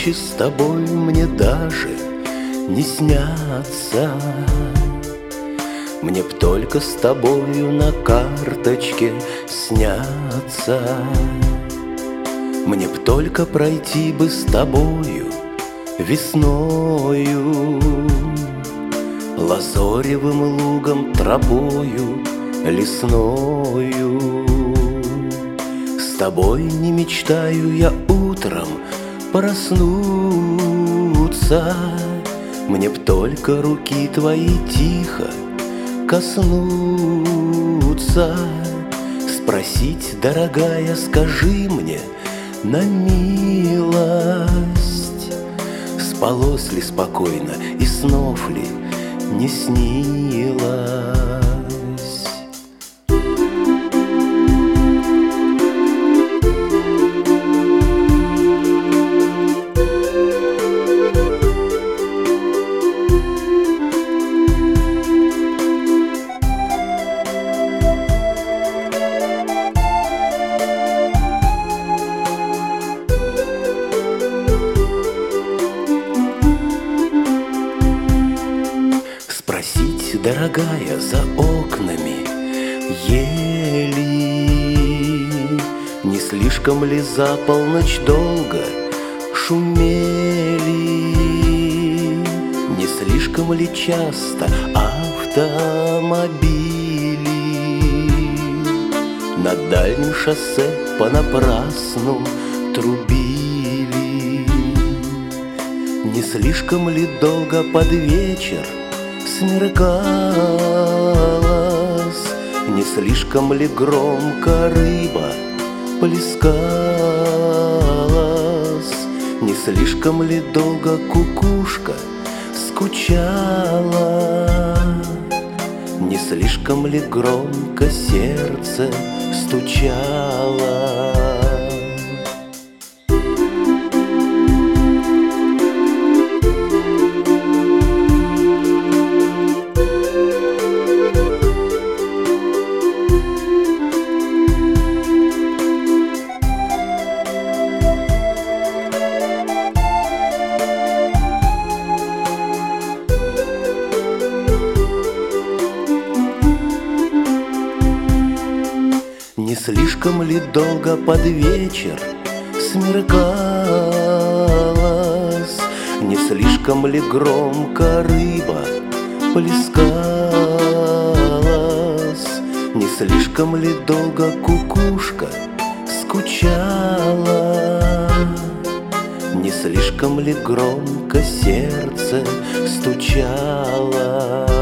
ночи с тобой мне даже не снятся. Мне б только с тобою на карточке сняться. Мне б только пройти бы с тобою весною, лазоревым лугом, тропою лесною. С тобой не мечтаю я утром проснуться. Мне б только руки твои тихо коснуться. Спросить, дорогая, скажи мне на милость, спалось ли спокойно и снов ли не снилось? Спросить, дорогая, за окнами ели, не слишком ли за полночь долго шумели, не слишком ли часто автомобили на дальнем шоссе понапрасну трубили, не слишком ли долго под вечер смеркалось, не слишком ли громко рыба плескалась, не слишком ли долго кукушка скучала, не слишком ли громко сердце стучало. Не слишком ли долго под вечер смеркалось, не слишком ли громко рыба плескалась, не слишком ли долго кукушка скучала, не слишком ли громко сердце стучало.